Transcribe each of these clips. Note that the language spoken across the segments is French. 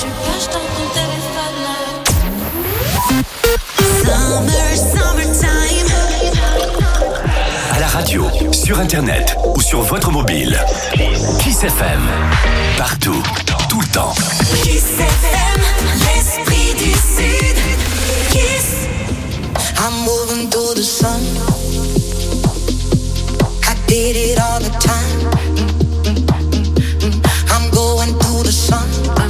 tu caches dans ton téléphone. Summertime. À la radio, sur internet ou sur votre mobile. Kiss FM. Partout, tout le temps. Kiss FM, l'esprit du Sud. Kiss. I'm moving through the sun. I did it all the time. I'm going through the sun.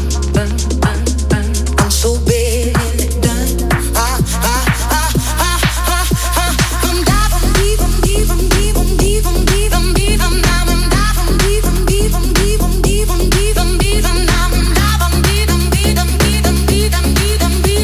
I'm so big and it done. I'm diving deep, I'm deep, I'm deep, I'm deep, I'm deep, I'm deep, I'm diving deep, I'm deep, I'm deep, I'm deep, I'm deep, I'm deep, I'm diving deep, I'm deep, I'm deep, I'm deep, I'm deep, I'm deep,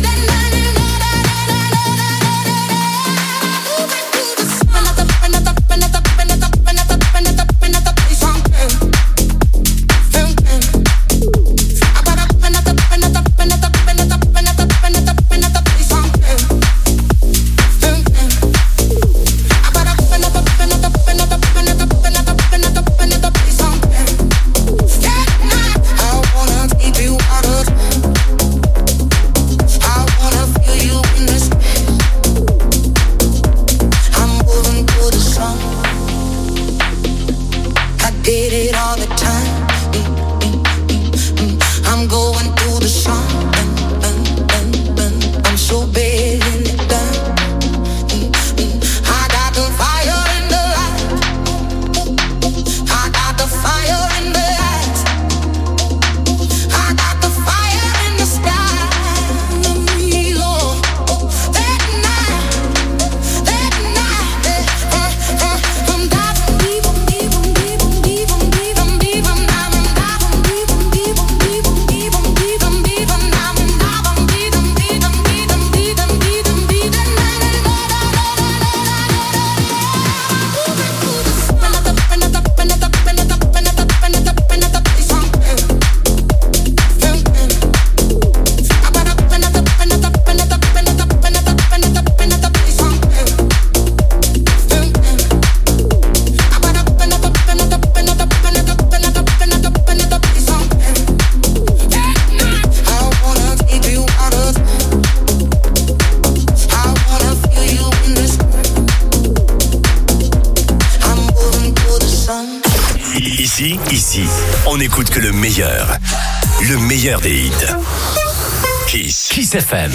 Ici, on n'écoute que le meilleur des hits. Kiss FM.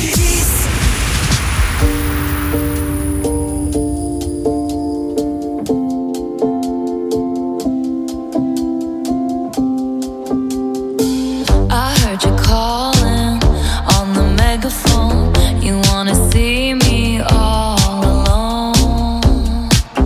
I heard you calling on the megaphone. You wanna see me all alone.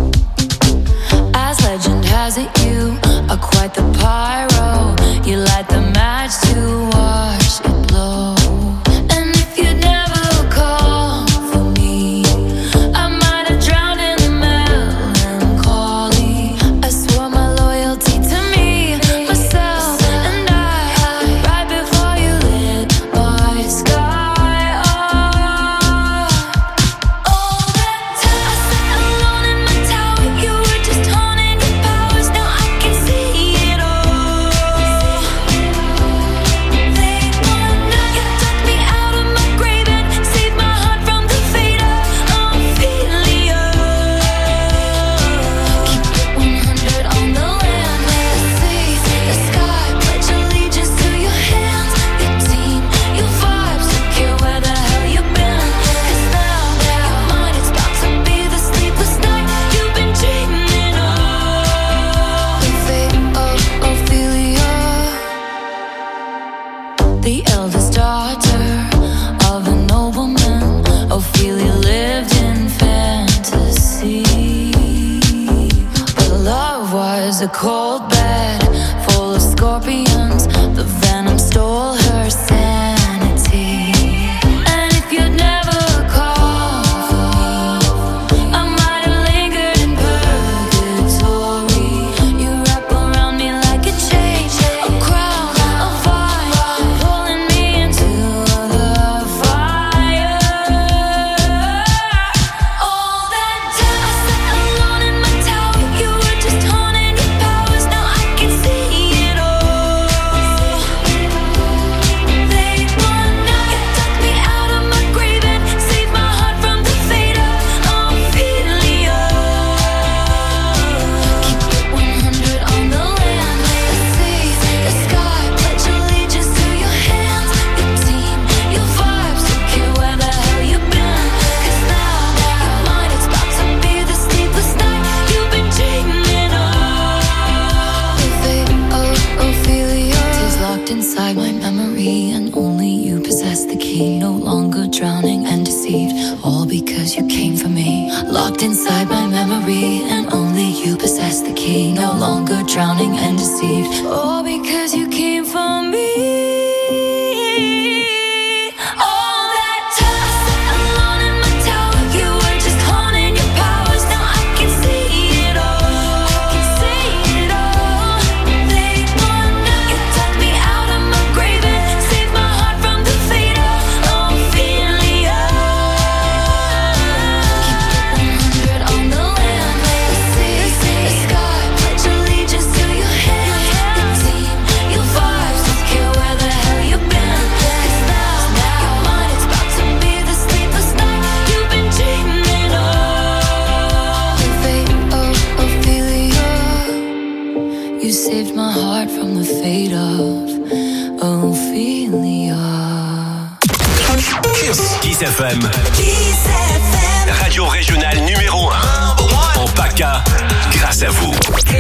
As legend has it, you are quite the pyro. You light the match to watch it blow. And if you'd never call for me, I might have drowned in the melancholy. I swore my loyalty to me, myself, and I. Right before you lit my sky up. All that time I sat alone in my tower, you were just honing your powers. Now I can see it all. Late one night, you took me out of my grave and saved my heart from the fate of Ophelia. Keep it 100 on the land, may I see the sky. Pledge allegiance to your hands, your team, your vibes. Don't care where the hell you've been, 'cause now you're mine. It's about to be the sleepless night you've been dreaming of. The fate of Ophelia, the eldest daughter of a nobleman. Ophelia lived in fantasy, but love was a cold bed full of scorpions. The venom stole her sanity. And if you'd never called for me, I might have lingered in purgatory. You wrap around me like a chain, a crown, a vine, pulling me into the fire. All that time I sat alone in my tower, you were just honing your powers. Now I inside my memory, and only you possess the key. No longer drowning and deceived, all because you came for me. Locked inside my memory, and only you possess the key. No longer drowning and deceived, all because you came for me. Kiss FM. Radio régionale numéro 1. En PACA, grâce à vous.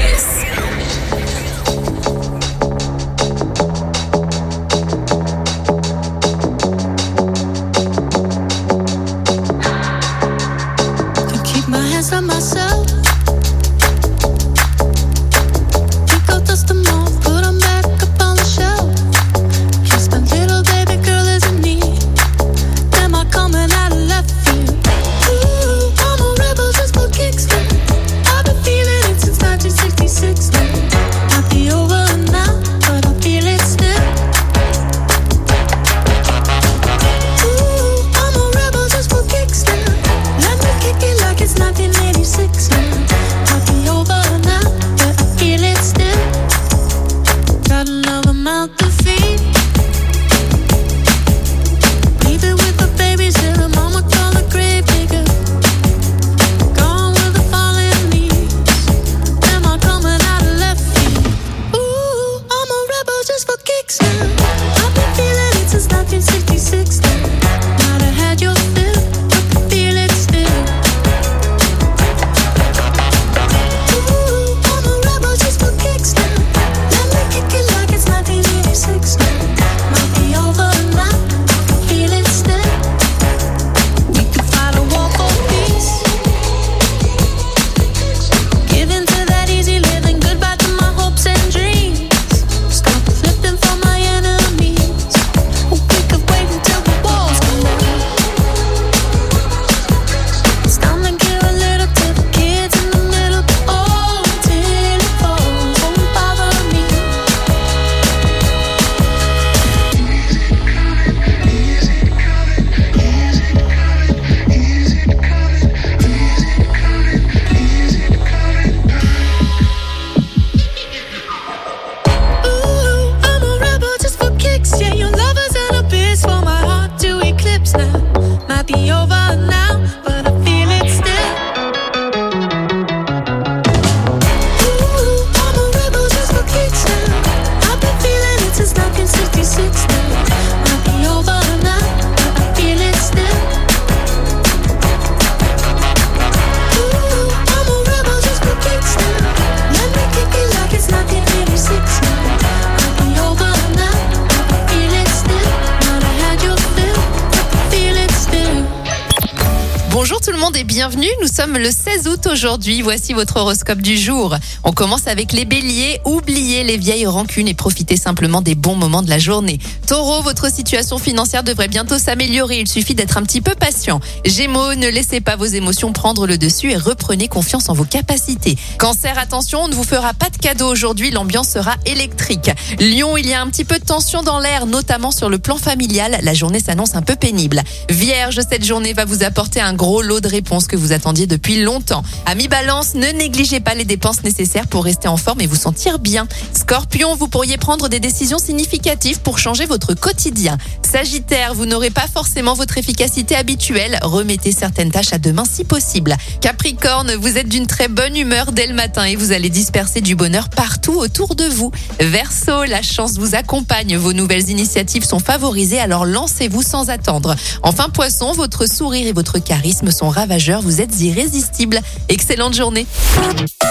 Bonjour tout le monde et bienvenue, nous sommes le 16 août aujourd'hui, voici votre horoscope du jour. On commence avec les béliers, oubliez les vieilles rancunes et profitez simplement des bons moments de la journée. Taureau, votre situation financière devrait bientôt s'améliorer, il suffit d'être un petit peu patient. Gémeaux, ne laissez pas vos émotions prendre le dessus et reprenez confiance en vos capacités. Cancer, attention, on ne vous fera pas de cadeau aujourd'hui, l'ambiance sera électrique. Lion, il y a un petit peu de tension dans l'air, notamment sur le plan familial, la journée s'annonce un peu pénible. Vierge, cette journée va vous apporter un gros lot de réponses que vous attendiez depuis longtemps. Amis Balance, ne négligez pas les dépenses nécessaires pour rester en forme et vous sentir bien. Scorpion, vous pourriez prendre des décisions significatives pour changer votre quotidien. Sagittaire, vous n'aurez pas forcément votre efficacité habituelle. Remettez certaines tâches à demain si possible. Capricorne, vous êtes d'une très bonne humeur dès le matin et vous allez disperser du bonheur partout autour de vous. Verseau, la chance vous accompagne. Vos nouvelles initiatives sont favorisées, alors lancez-vous sans attendre. Enfin Poisson, votre sourire et votre charisme sont ravageurs, vous êtes irrésistible. Excellente journée.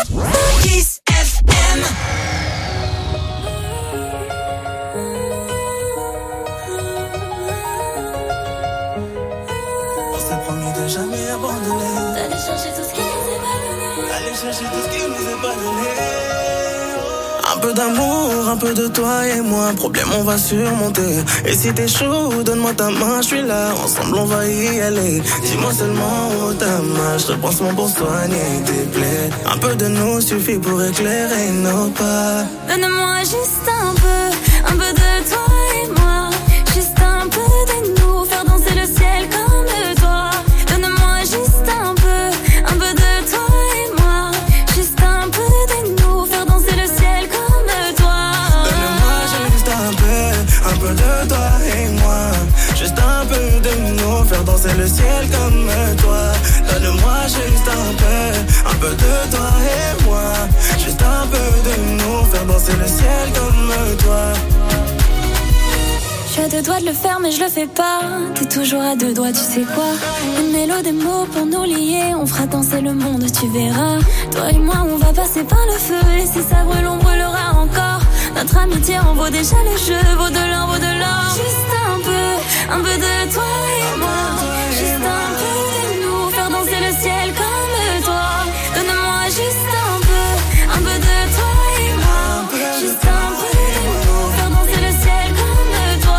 Kiss FM. chercher tout ce qui nous est pas donné. Aller chercher tout ce qui nous est pas donné. Un peu d'amour, un peu de toi et moi. Problème, on va surmonter. Et si t'es chaud, donne-moi ta main, je suis là. Ensemble, on va y aller. Dis-moi seulement où ta main. Je repense mon pour soigner tes plaies. Un peu de nous suffit pour éclairer nos pas. Donne-moi juste un peu de toi et moi. Juste un peu de nous, faire danser le ciel comme toi. Donne-moi juste un peu de toi et moi. Juste un peu de nous, faire danser le ciel comme toi. Donne-moi juste un peu de toi et moi. Juste un peu de nous, faire danser le ciel comme toi. Donne-moi juste un peu de toi et moi. Juste un peu de nous, faire danser le ciel comme toi. Je suis à deux doigts de le faire mais je le fais pas. T'es toujours à deux doigts, tu sais quoi. Une mélodie, des mots pour nous lier. On fera danser le monde, tu verras. Toi et moi on va passer par le feu. Et si ça brûle, on brûlera encore. Notre amitié en vaut déjà le jeu. Vaut de l'or, vaut de l'or. Juste un peu de toi et moi. Juste un peu de nous, faire danser le ciel comme toi. Donne-moi juste un peu de toi et moi. Juste un peu de nous, faire danser le ciel comme toi.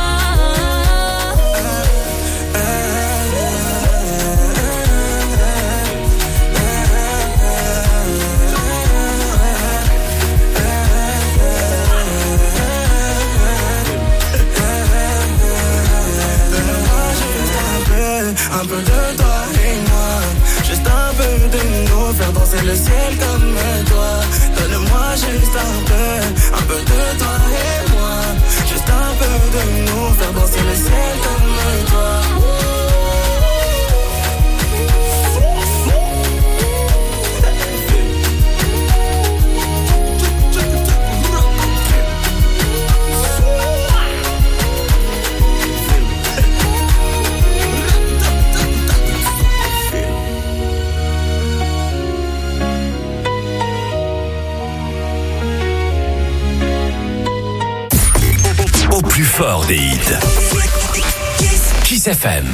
Un peu de toi et moi. Juste un peu de nous, faire danser le ciel comme toi. Donne-moi juste un peu de toi et moi. Juste un peu de nous, faire danser le ciel comme toi. Au plus fort des hits. Kiss FM.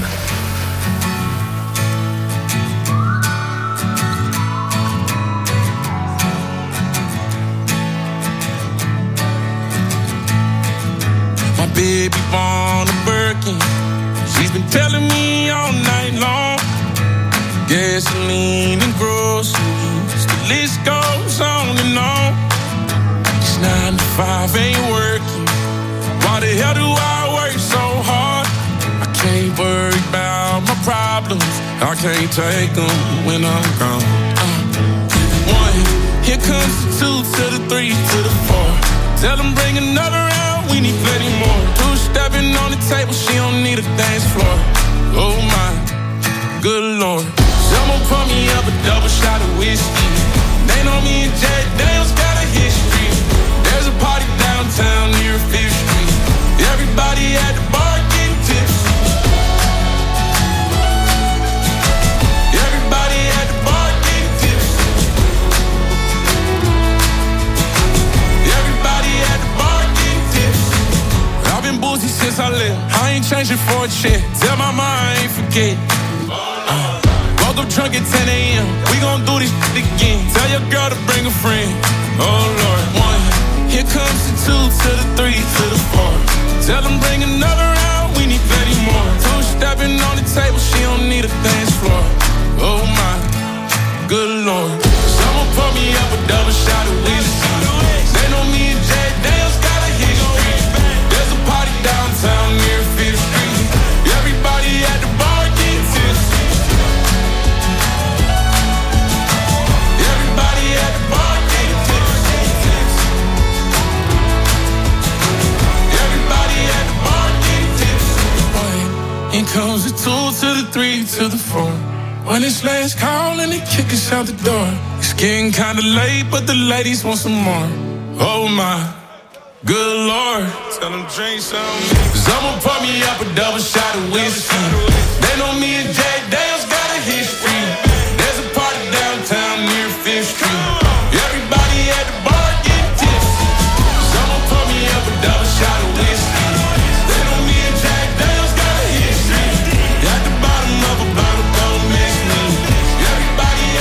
My baby born a Birkin. She's been telling me all night long. Gasoline and groceries, the list goes on and on. It's 9 to 5, ain't working. Why the hell do I work so hard? I can't worry about my problems. I can't take them when I'm gone. 1, here comes the 2 to the 3 to the 4. Tell them bring another round, we need plenty more. 2 stepping on the table, she don't need a dance floor. Oh my, good Lord. Someone pour me up a double shot of whiskey. They know me and Jack Daniels got a history. There's a party downtown near 5th Street. Everybody at the bar getting tipsy. Everybody at the bar getting tipsy. Everybody at the bar getting tipsy. I've been boozy since I left. I ain't changing for a check. Tell my mom I ain't forget. Woke up drunk at 10 a.m. We gon' do this shit again. Tell your girl to bring a friend. Oh Lord. 1, here comes the 2 to the 3 to the 4. Tell them bring another round, we need plenty more. 2 stepping on the table, she don't need a dance floor. Oh my, good Lord. Someone pour me up a double shot of whiskey. They know me and Jack Daniels got a history. There's a party downtown near 5th Street. Everybody at the bar getting tipsy. Everybody at the bar getting tipsy. Everybody at the bar getting tipsy. In comes the 2 to the 3 to the 4. When it's last call and they kick us out the door. It's getting kinda late, but the ladies want some more. Oh my, good Lord. Tell them drink some. Someone pour me up a double shot of whiskey. They know me and Jack Daniels got a history. There's a party downtown near 5th Street. Everybody at the bar getting tipsy. Someone pour me up a double shot of whiskey. They know me and Jack Daniels got a history. At the bottom of a bottle, don't miss me. Everybody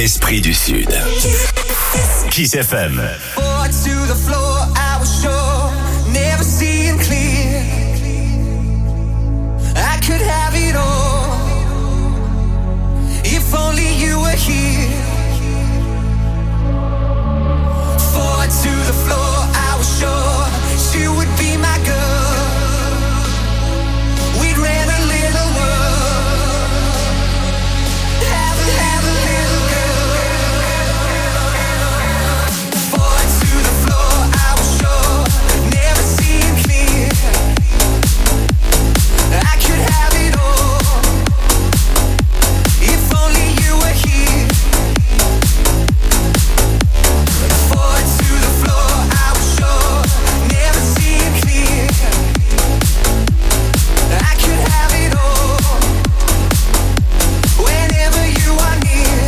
L'esprit du Sud. Kiss FM. Forward to the floor, I was sure, never seeing clear. I could have it all, if only you were here. Forward to the floor, I was sure she would be my girl. We'd rent a little world, have a little girl. Forward to the floor, I was sure, never seen clear. I could have it all, if only you were here. Forward to the floor, I was sure, never seen clear. I could have it all, whenever you are near.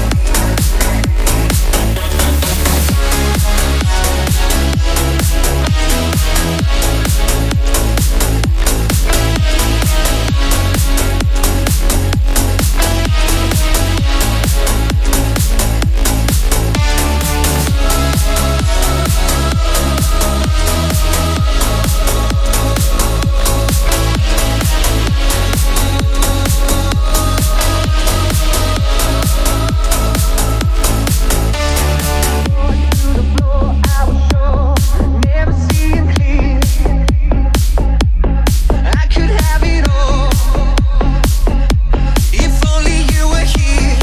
Never seen clear. I could have it all, if only you were here.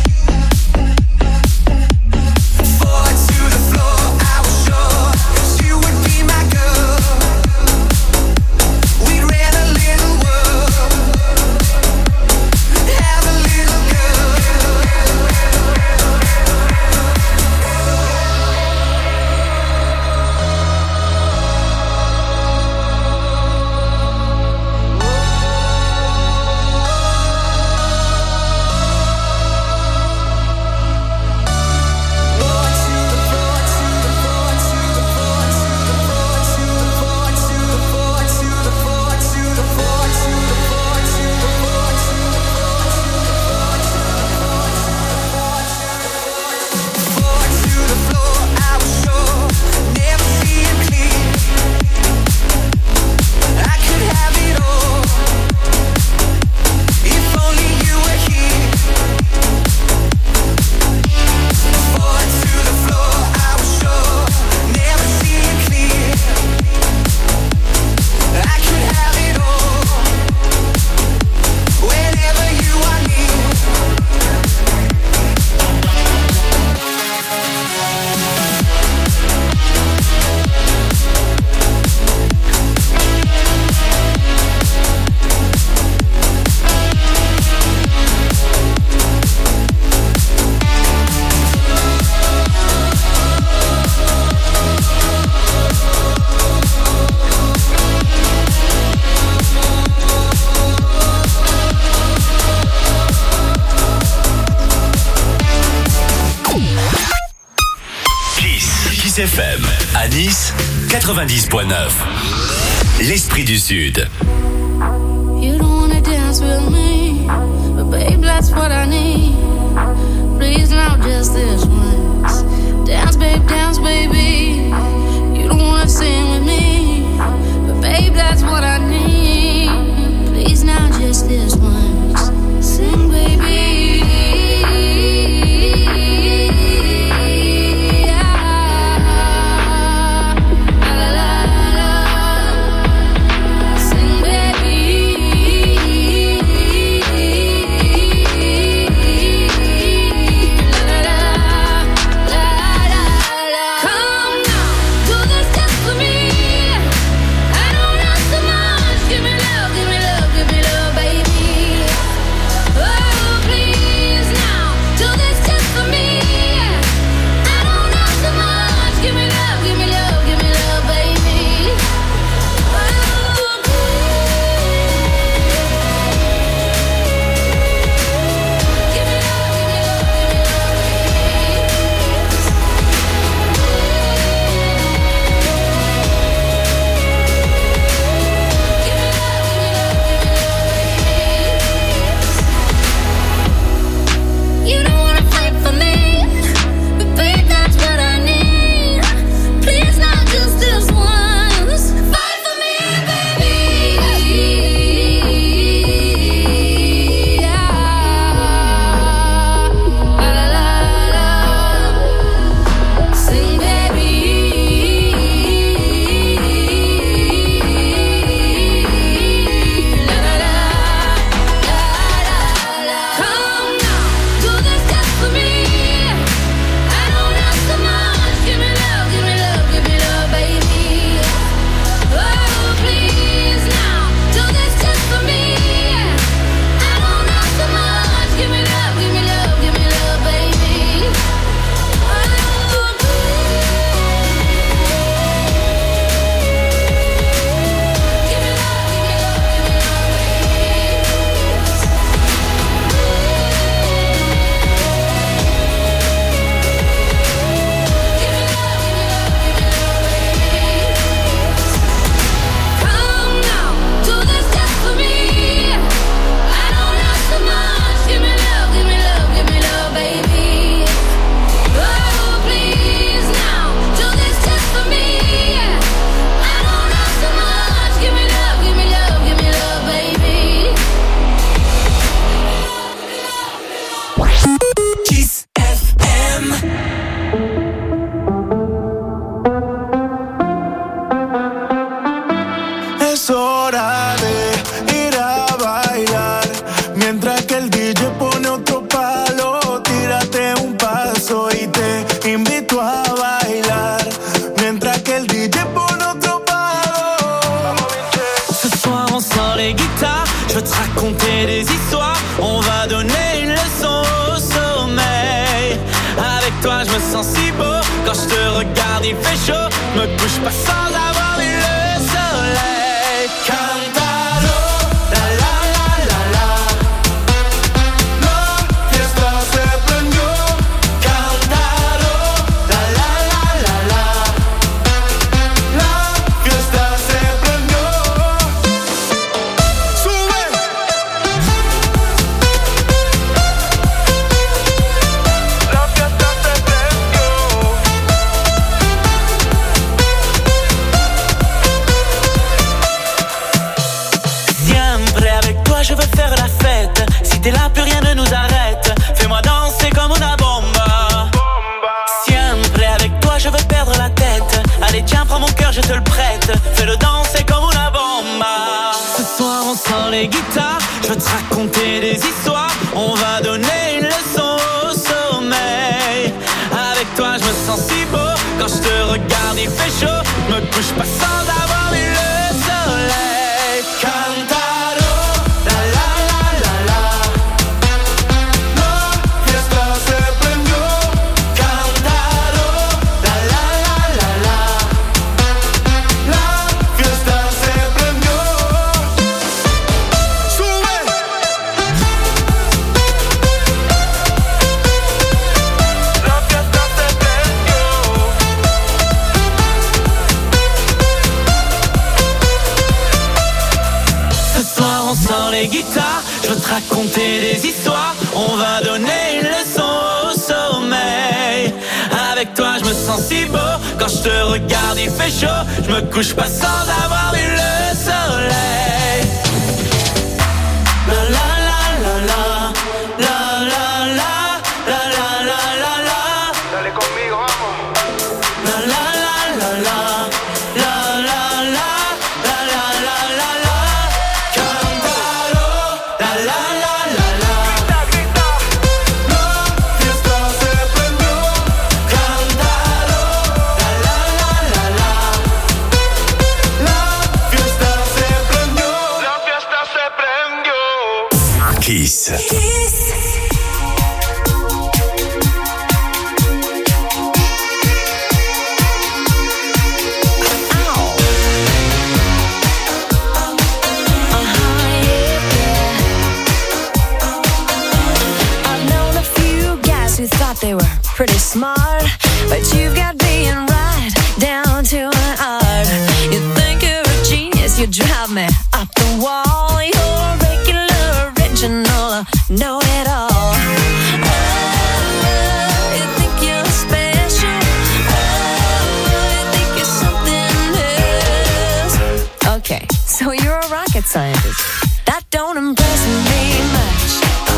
Forward to the floor, I was sure she would be my girl. We'd rent a little world, have a little girl. Kiss FM, à Nice, 90.9. L'Esprit du Sud. You don't wanna dance with me, but babe, that's what I need. Please, now just this once. Dance, baby. You don't wanna sing with me, but babe, that's what I need. Please, now just this once. Sing, baby. Baby paso y te invito a bailar. Mientras que el DJ pone otro palo. Ce soir on sort les guitares, je veux te raconter des histoires. On va donner une leçon au sommeil. Avec toi je me sens si beau. Quand je te regarde il fait chaud. Me couche pas sans avoir vu le soleil. Cantalo, la la la la la. La fiesta se prendió. Cantalo, la la la la la. La fiesta se prendió. Sube. La fiesta se prendió. Siempre avec toi je veux faire la fête. Si t'es là plus rien ne nous arrête. Fais-moi danser comme una bomba. Siempre avec toi je veux perdre la tête. Allez tiens prends mon cœur je te le prête. Fais-le danser comme una bomba. Ce soir on sort les guitares. Je veux te raconter des histoires. On va donner une leçon au sommeil. Avec toi je me sens si beau. Quand je te regarde il fait chaud. Me couche pas sans avoir vu le soleil. Cantalo, la la la la la. La fiesta se prendió. Cantalo, la la la la la. La fiesta se prendió. Sube. La fiesta se prendió. Ce soir on sort les guitares. Je veux te raconter des histoires. On va donner une leçon au sommeil. Avec toi je me sens si beau. Quand je te regarde il fait chaud. Je me couche pas sans avoir vu le soleil. La la la la la. La la la. La la la la la. Dale conmigo, vamos. La la la la la. La la la. La la la la la. Cántalo. La la la la la. Grita, grita. La fiesta se prendió. Cántalo. La la la la la. La fiesta se prendió. La fiesta se prendió. Kiss. I've known a few guys who thought they were pretty smart, but you've got being right down to an art. You think you're a genius, you drive me up the wall. You're regular, original, know it all. Oh, you think you're special. Oh, you think you're something else. Okay, so you're a rocket scientist. That don't impress me much.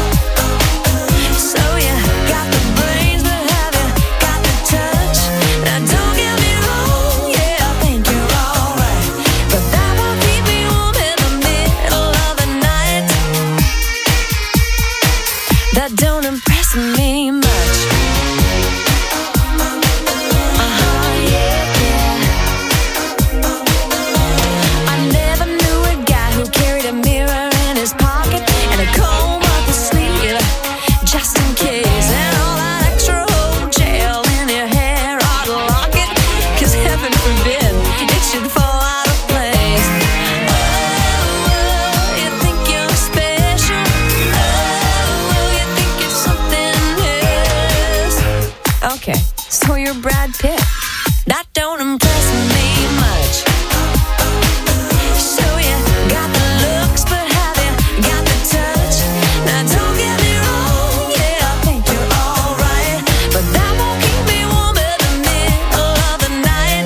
So you got the brains, but have you got the touch? Now don't get me wrong, yeah, I think you're alright, but that won't keep me warm in the middle of the night. That don't impress me much. Yeah, yeah. I never knew a guy who carried a mirror in his pocket and a comb up his sleeve, just in case. And all that extra old gel in your hair ought to lock it, 'cause heaven forbid it should fall out of place. Oh, you think you're special. Oh, you think you're something else. Okay, so you're Brad Pitt. That don't impress me much. So you got the looks, but have you got the touch? Now don't get me wrong, yeah, I think you're alright, but that won't keep me warm in the middle of the night.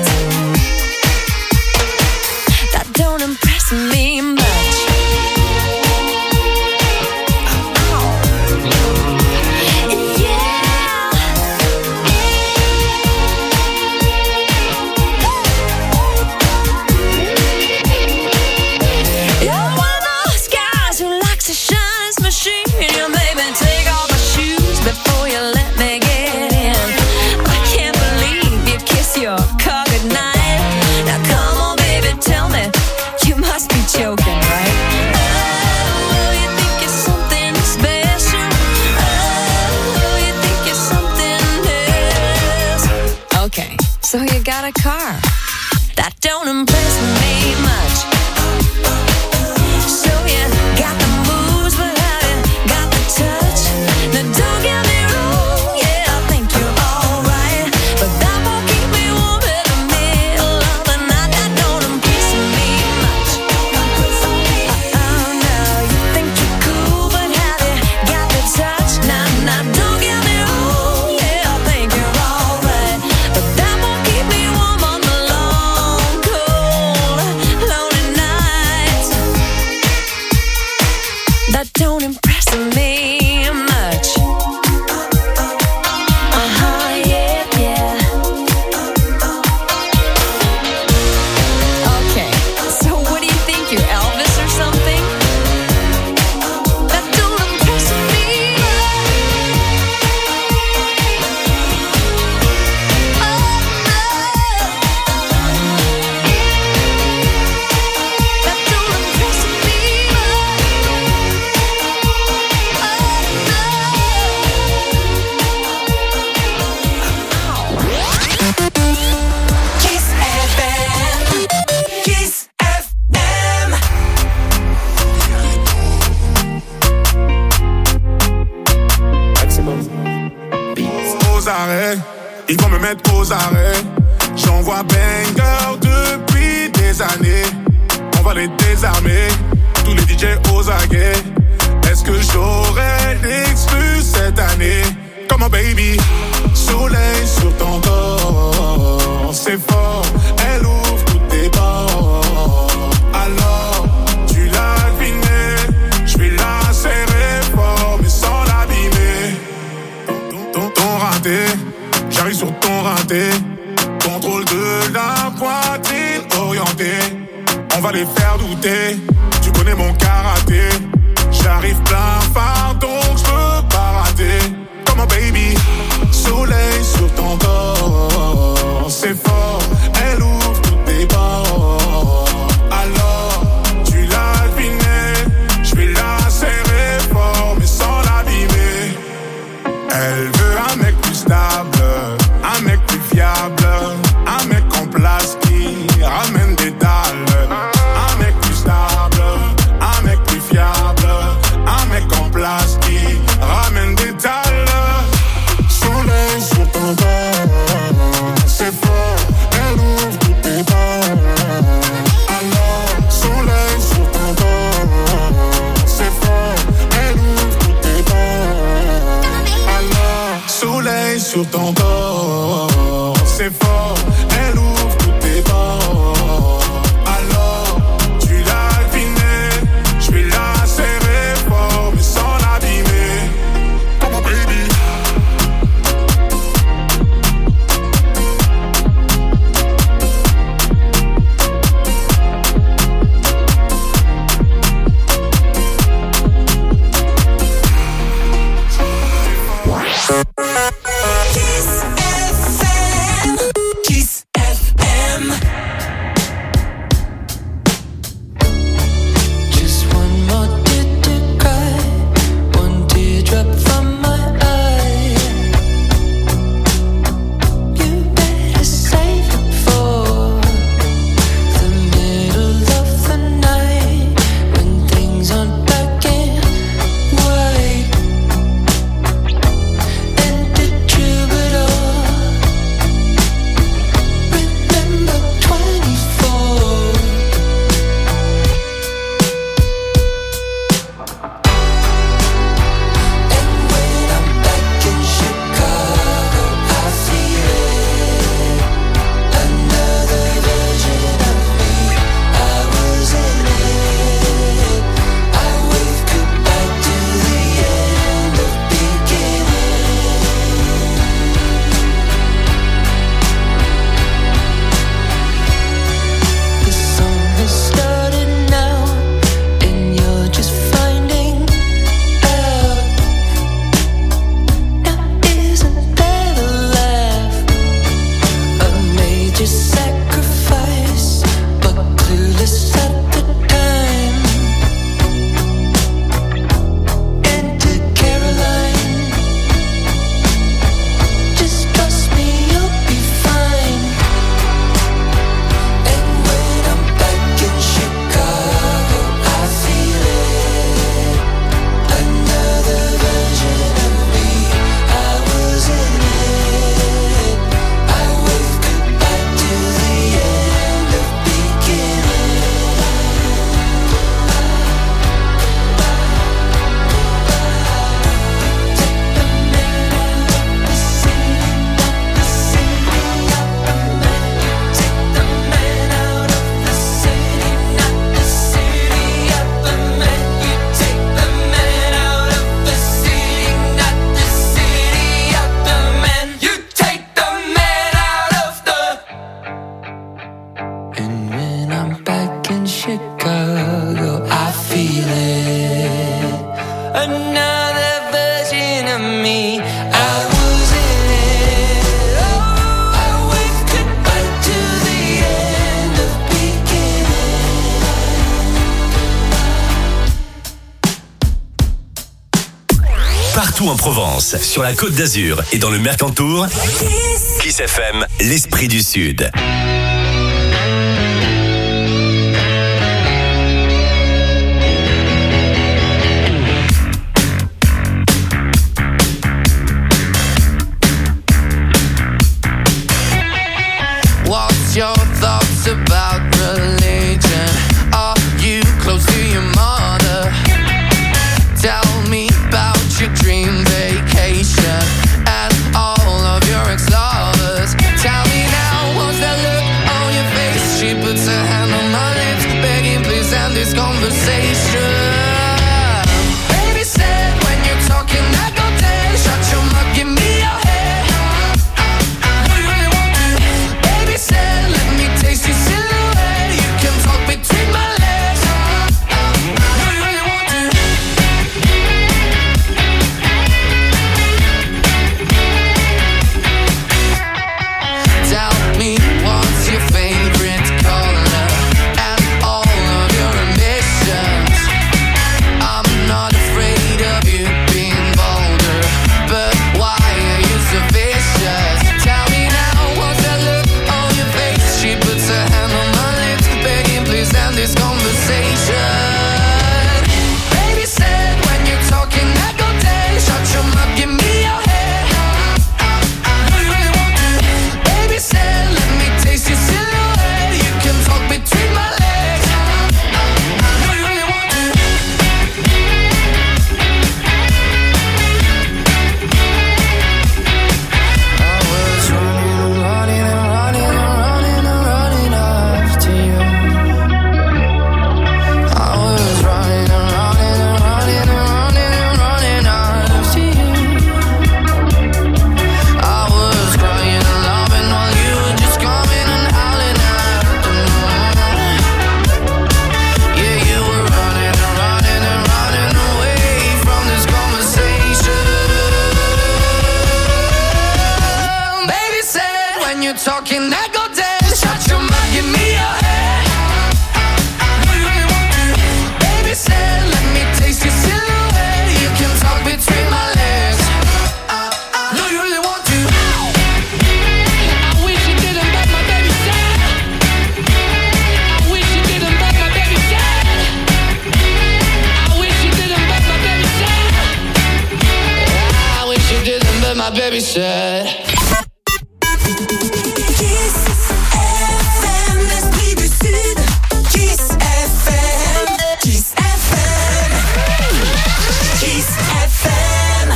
That don't impress me much. Yeah. a car. That don't impress me much. So you got the moves, but have you got the touch? Now don't get me wrong, yeah, I think you're alright, but that won't keep me warm in the middle of the night. That don't impress me much. Oh no, you think you're cool, but have you got the touch? Nah, don't get me wrong, yeah, I think you're alright, but that won't keep me warm on the long, cold, lonely nights. That don't impress me much. Yeah. Okay, so what do you think? You're Elvis or something? That don't impress me much. Oh no. That don't impress me Kiss FM. Kiss FM. Aux arrêts, ils vont me mettre aux arrêts. J'envoie banger depuis des années. On va les désarmer, tous les DJ aux aguets. Est-ce que j'aurai l'exclu cette année? Come on baby, soleil sur ton corps. C'est fort, elle ouvre toutes tes bords. Alors, tu l'as deviné, je vais la serrer fort mais sans l'abîmer. Ton raté, j'arrive sur ton raté. Contrôle de la poitrine orientée. On va les faire douter, tu connais mon karaté. J'arrive plein phare donc je veux pas rater. Come on baby, soleil sur ton corps. C'est fort, elle ouvre toutes tes bords. Alors, tu l'as deviné, je vais la serrer fort mais sans l'abîmer. Elle veut un mec plus stable, un mec plus fiable, un mec en place qui ramène des dalles. Un mec plus stable, un mec plus fiable, un mec en place qui ramène des dalles. Soleil sur ton corps, c'est fort, elle ouvre toutes tes bords. Alors, soleil sur ton corps, c'est fort, elle ouvre toutes tes bords. Alors, soleil sur ton corps, c'est fort, elle ouvre toutes tes bords. Alors, tu l'as deviné, je vais la serrer fort mais sans l'abîmer. Come on baby. Kiss FM. partout en Provence, sur la Côte d'Azur et dans le Mercantour. Kiss FM, l'esprit du Sud. What's your thoughts about religion? Are you close to your mother? Tell me about your dream vacation and all of your ex-lovers. Tell me now, what's that look on your face? She puts her hand on my lips, begging please end this conversation. Baby said when you're talking I go dead. Shut your mouth, give me your head. Do you really want to? Baby said let me taste your silhouette. You can talk between my legs. Do you really want to? Tell me what's your favorite color and all of your ambitions. I'm not afraid of you being bolder, but why are you so vicious? Tell me now, what's that look on your face? She puts her hand on my lips, begging please end this conversation. Baby said when you're talking I go dead. Shut your mouth, give me your head. Do you really want to? Baby said let me taste your silhouette. You can talk between my legs. Do you really want to? I was running after you. I was running after you. I was crying and loving while you were just coming and howling after me. Yeah, you were running away from this conversation. Baby said when you're talking I go dead. Shut your mouth, give me your head. Do you really want to? Baby said let me taste your silhouette. You can talk between my legs. Do you really want to? I wish you didn't bet my baby said. I wish you didn't bet my baby said. I wish you didn't bet my baby said. I wish you didn't bet my baby said. Kiss FM, l'esprit du Sud. Kiss FM, Kiss FM, Kiss FM.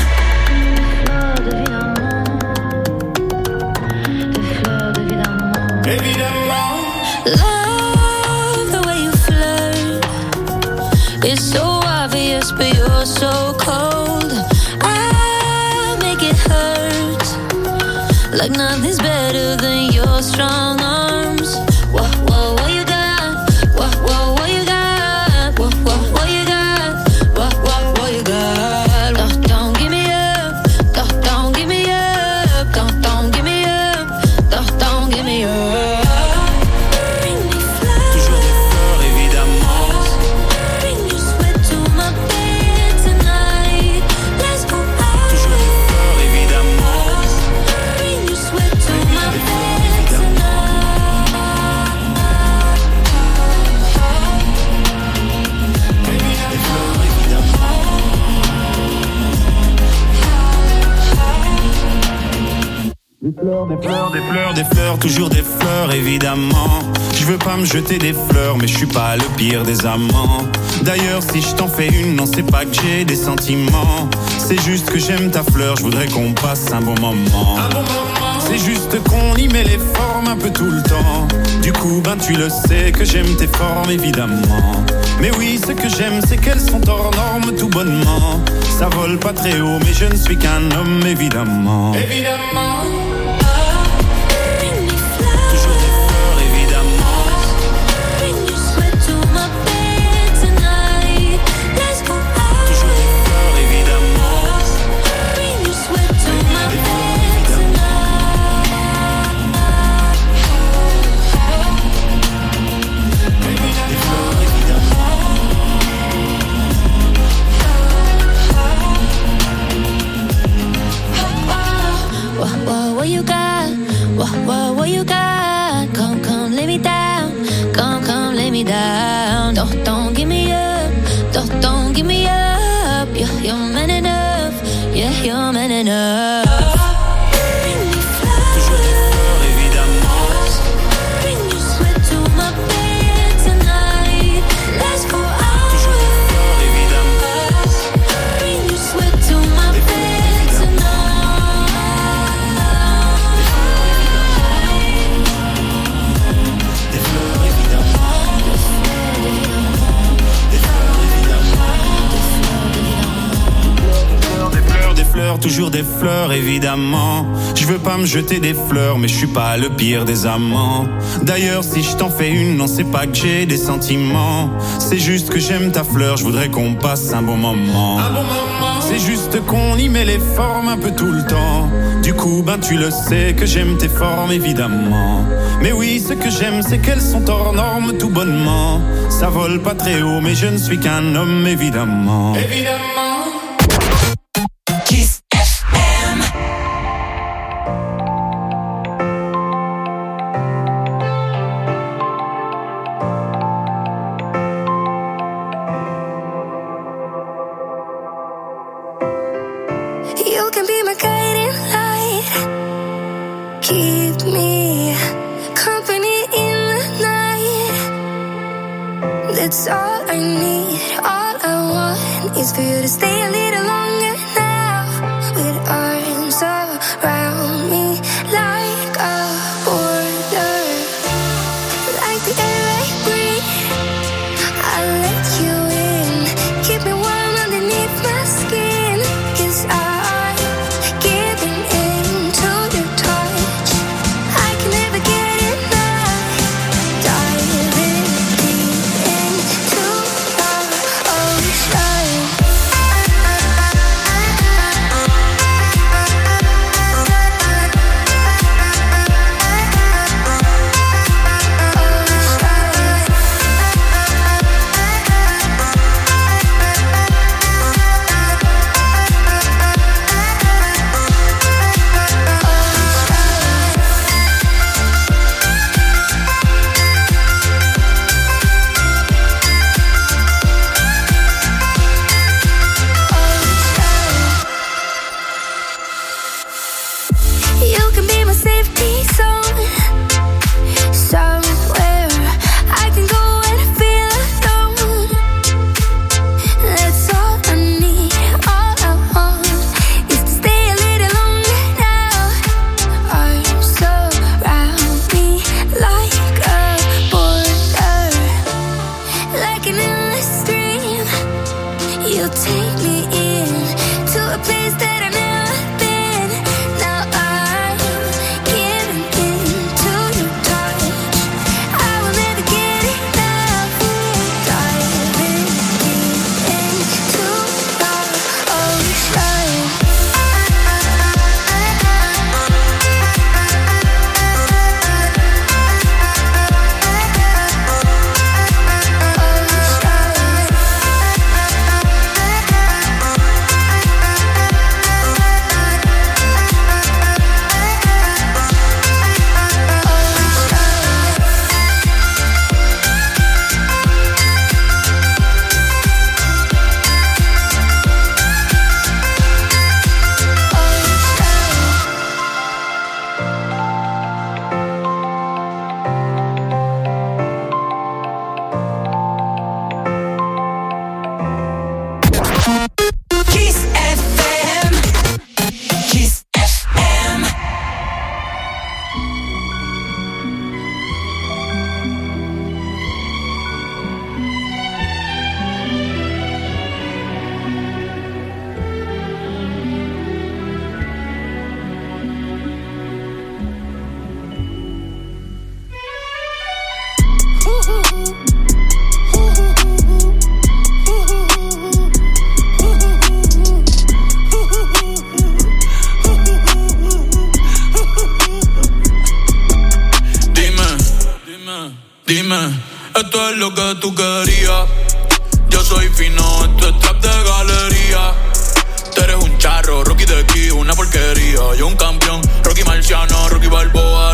Love the way you flirt. It's so obvious, but you're so cold. I make it hurt. Like nothing's better than your strong arms. What you got? What you got? What you got? What you got? Don't give me up. Don't give me up. Don't give me up. Don't give me up. Bring me flowers. Toujours des fleurs, évidemment. Bring your sweat to my bed tonight. Let's go out. Toujours des fleurs, évidemment. Bring your sweat to my bed tonight. Des fleurs, toujours des fleurs, évidemment. Je veux pas me jeter des fleurs, mais je suis pas le pire des amants. D'ailleurs, si je t'en fais une, non, c'est pas que j'ai des sentiments. C'est juste que j'aime ta fleur, je voudrais qu'on passe un bon moment. C'est juste qu'on y met les formes un peu tout le temps. Du coup, ben tu le sais que j'aime tes formes, évidemment. Mais oui, ce que j'aime, c'est qu'elles sont hors normes tout bonnement. Ça vole pas très haut, mais je ne suis qu'un homme, évidemment. Évidemment. Toujours des fleurs, évidemment. Bring your sweat to my bed tonight. Let's go out. Toujours des fleurs, évidemment. Bring your sweat to my bed tonight. Des fleurs, évidemment. What you got? Come, lay me down. Come, lay me down. Don't give me up. Don't give me up. You're man enough. Yeah, you're man enough. Toujours des fleurs évidemment. Je veux pas me jeter des fleurs, mais je suis pas le pire des amants. D'ailleurs si je t'en fais une, non c'est pas que j'ai des sentiments. C'est juste que j'aime ta fleur, je voudrais qu'on passe un bon moment. C'est juste qu'on y met les formes un peu tout le temps. Du coup ben tu le sais que j'aime tes formes évidemment. Mais oui ce que j'aime c'est qu'elles sont hors normes tout bonnement. Ça vole pas très haut mais je ne suis qu'un homme évidemment. Évidemment. That's all I need. All I want is for you to stay a little longer now. With arms around me like a border, like the air I breathe. I'll let you in, keep me warm underneath my skin. 'Cause I'm giving in to your touch. I can never get enough. Diving deep into the ocean. You can be my safety zone. Somewhere I can go and feel alone. That's all I need. All I want is to stay a little longer now. Arms around me like a border, like an endless stream. You take me in to a place that I've never been. Now I'm giving in to your touch. I will never get enough. Diving deep into the ocean. Kiss FM. Kiss FM. Dime, esto es lo que tú querías. Yo soy fino, esto es trap de galería. Tú eres un charro, Rocky de aquí, una porquería. Yo un campeón, Rocky Marciano, Rocky Balboa.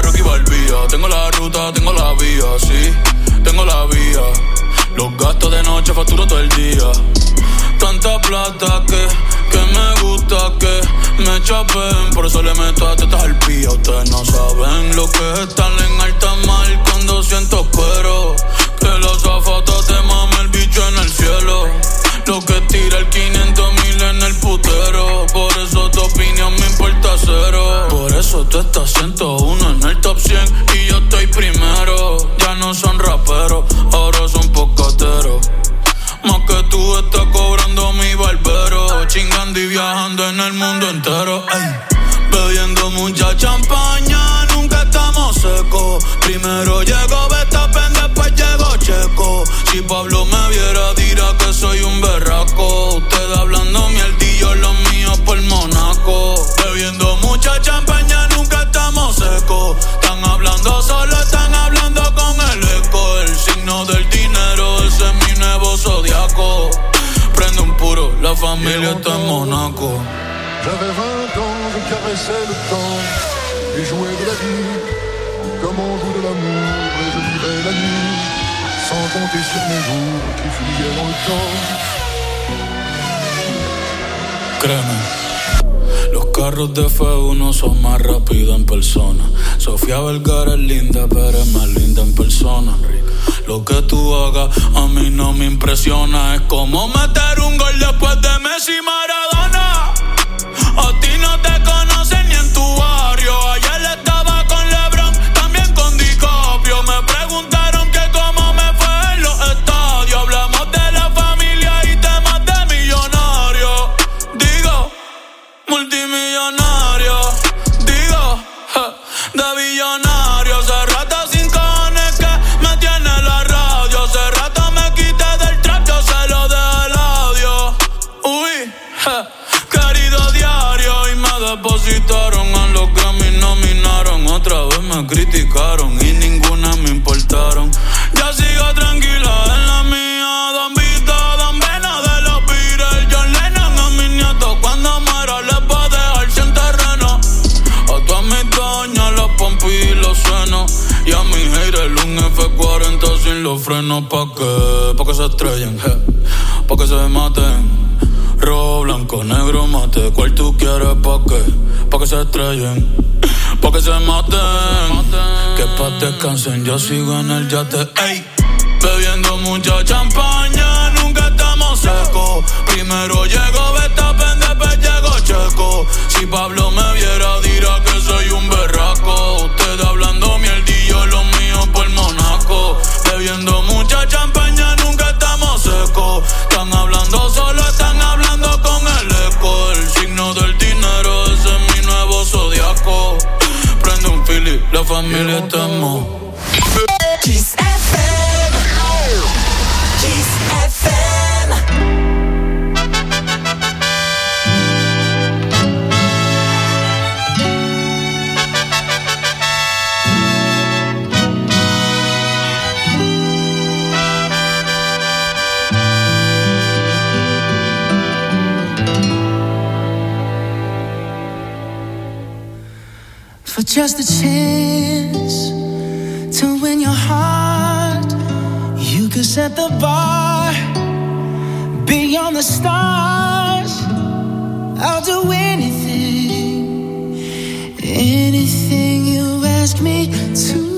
noche facturo todo el día. Tanta plata que me gusta que me chapen. Por eso le meto a tetas al pía. Ustedes no saben lo que es estar en alta mar cuando siento cuero. Que la azafata te mame el bicho en el cielo. Lo que tira el 500,000 en el putero. Por eso tu opinión me importa cero. Por eso tú estás 101 en el top 100 y yo estoy primero. Ya no son raperos, ahora son pocateros. Más que tú estás cobrando mi barbero. Chingando y viajando en el mundo entero. Ey. Bebiendo mucha champaña, nunca estamos secos. Primero llegó Verstappen, después llegó Checo. Si Pablo me viera dirá que soy un berraco. Usted hablando mierdillo, los míos por Monaco. Bebiendo mucha champaña, nunca estamos secos. Están hablando solo, están hablando con el eco. El signo del dinero, ese es mi nuevo zodiaco. Prende un puro, la familia está en Monaco. J'avais 20 ans, je caressais le temps et jouais de la vie comme on joue de l'amour. Et je vivais la nuit sans compter sur mes jours qui fuyaient dans le temps. Créeme, los carros de F1 son más rápidos en persona. Sofía Vergara es linda, pero es más linda en persona. Lo que tú hagas a mí no me impresiona. Es como meter un gol después de Messi y Maradona. A ti no te conocen ni en tu barrio. Ayer estaba con LeBron, también con DiCaprio. Me preguntaron que cómo me fue en los estadios. Hablamos de la familia y temas de millonarios. Digo, multimillonario. Digo, de billonario. Hace rato sin cojones que me tiene la radio. Hace rato me quité del trap, yo se lo dejé el audio. Uy, querido diario, y me depositaron a los Grammy, nominaron. Otra vez me criticaron y ninguna me importaron. Ya sigo tranquila en la mía. Don Vito, Don Vena de los Beatles, John Lennon a mis nietos. Cuando muera les voy a dejar sin terreno. A todas mis doñas, los pompis y los senos. Y a mi haters un F40 sin los frenos. ¿Pa' qué? Pa' que se estrellen, pa' que se maten. Rojo, blanco, negro, mate. ¿Cuál tú quieres? ¿Pa' qué? Pa' que se estrellen, pa' que se maten. Que pa' descansen, yo sigo en el yate. Ey, bebiendo mucha champaña, nunca estamos secos. Primero llegó Verstappen, después llegó Checo. Si Pablo me viera dirá que soy un berraco. Usted hablando mierdillo, los míos por Monaco. Bebiendo mucha champaña, nunca estamos secos. Están hablando solo, están hablando con el eco. El signo del dinero, ese es mi nuevo zodiaco. Prende un Philly, la familia está en Mo. Kiss FM. Kiss FM. For just a chance to win your heart, you could set the bar beyond the stars. I'll do anything, anything you ask me to.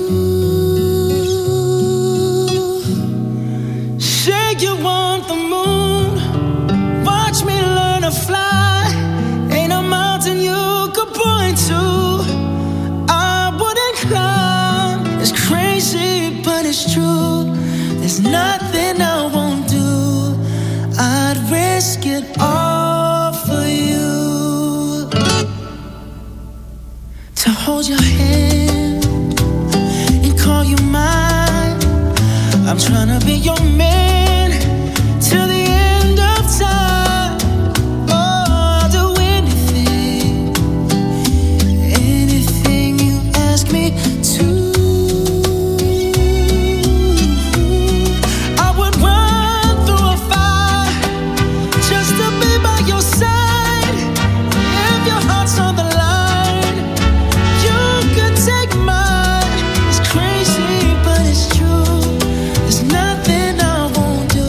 Say you want the moon, watch me learn to fly. Ain't a mountain you could point to it's crazy, but it's true. There's nothing I won't do. I'd risk it all for you. To hold your hand and call you mine. I'm trying to be your man till the end of time. Oh, I'll do anything, anything you ask me to. Nothing I won't do.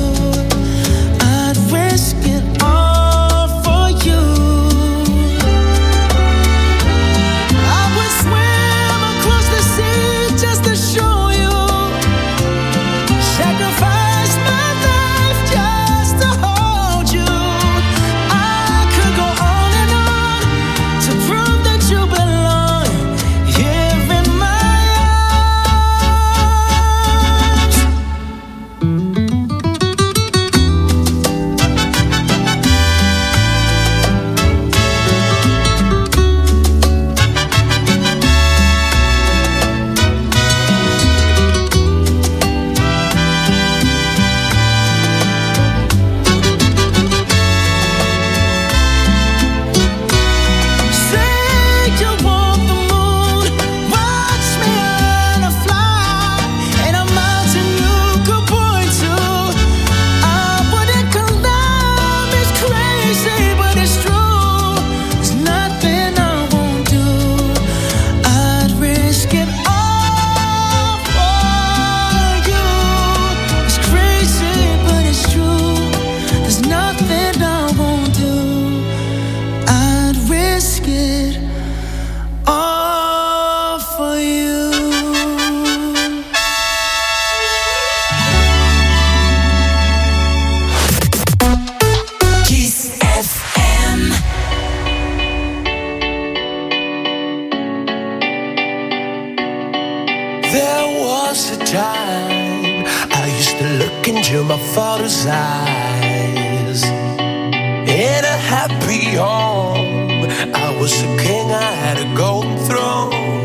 was a time I used to look into my father's eyes. In a happy home, I was a king, I had a golden throne.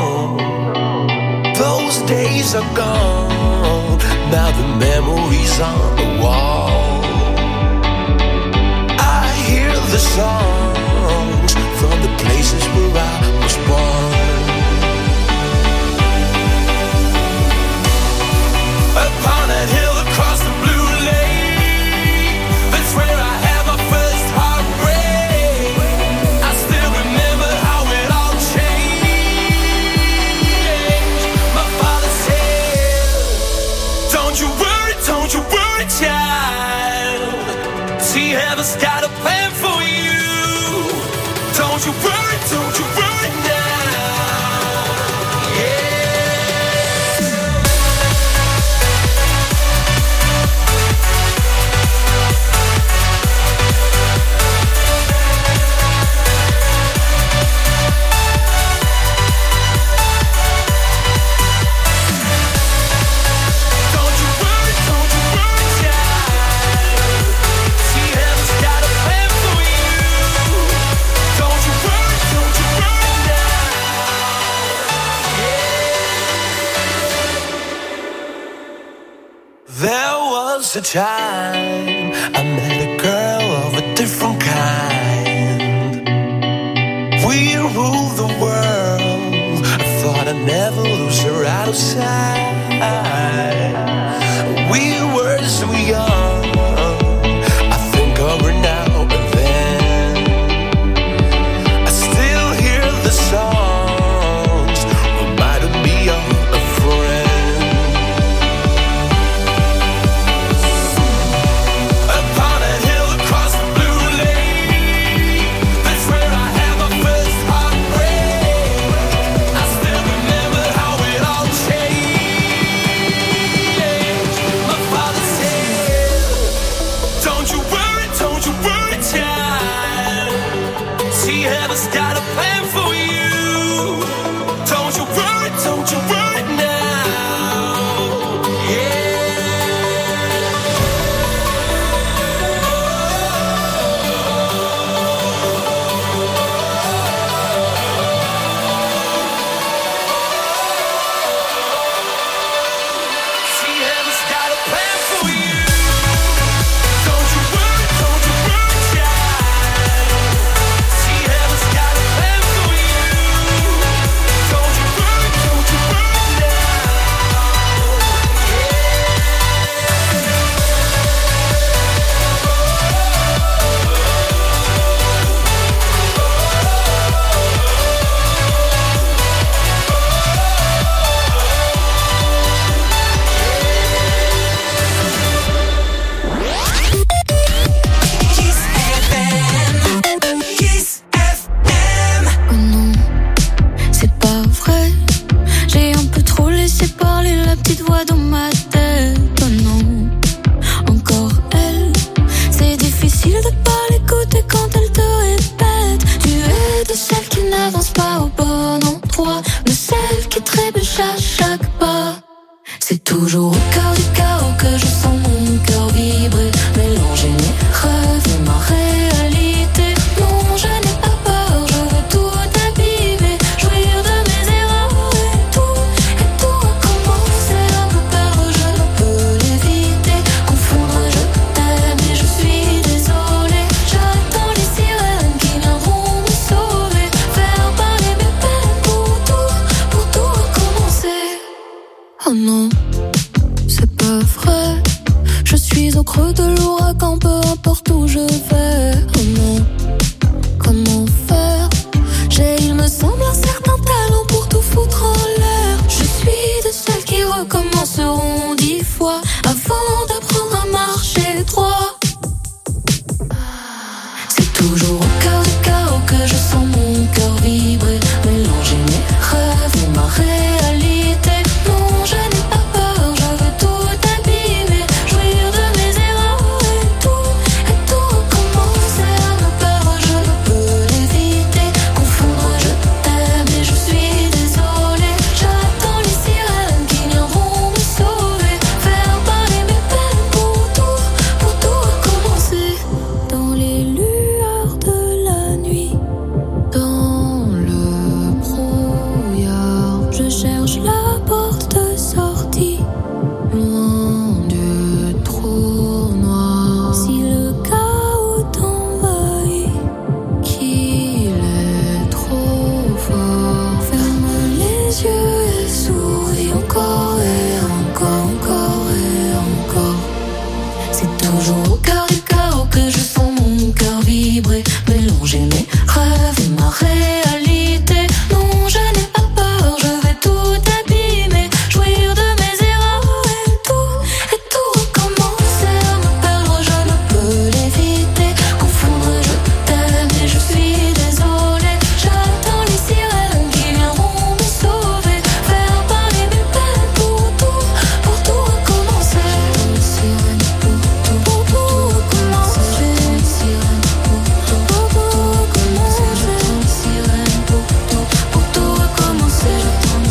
Those days are gone, now the memories on the wall. I hear the songs from the places where I was born. Upon that hill across the blue lake, that's where I had my first heartbreak. I still remember how it all changed. My father said, don't you worry, child. See, heaven's got a plan for you. Don't you worry now. A time I met a girl of a different kind. We ruled the world. I thought I'd never lose her out of sight. We were so young. I think of her now and then. I still hear the songs reminding me of a friend. Heaven's got a plan for you. Don't you worry now. See, heaven's got a plan for you. Don't you worry, child. See, heaven's got a plan for you. Don't you worry now. Kiss FM. Oh non, c'est pas vrai. J'ai un peu trop laissé parler la petite voix dans ma tête. Oh non, encore elle. C'est difficile de pas l'écouter quand elle te répète. Tu es de celles qui n'avancent pas au bon endroit, de celles qui trébuchent à chaque pas. C'est toujours au cœur du chaos que je sens mon cœur vibrer, mélanger mes rêves et ma réalité. Non, je n'ai pas peur, je veux tout abîmer, jouir de mes erreurs et tout recommencer. Un peu perdre, je ne peux l'éviter, confondre je t'aime et je suis désolée. J'attends les sirènes qui viendront me sauver, faire parler mes peines pour tout recommencer. Oh non, c'est pas vrai. Je suis au creux de l'ouragan, peu importe où je vais. Oh non, comment faire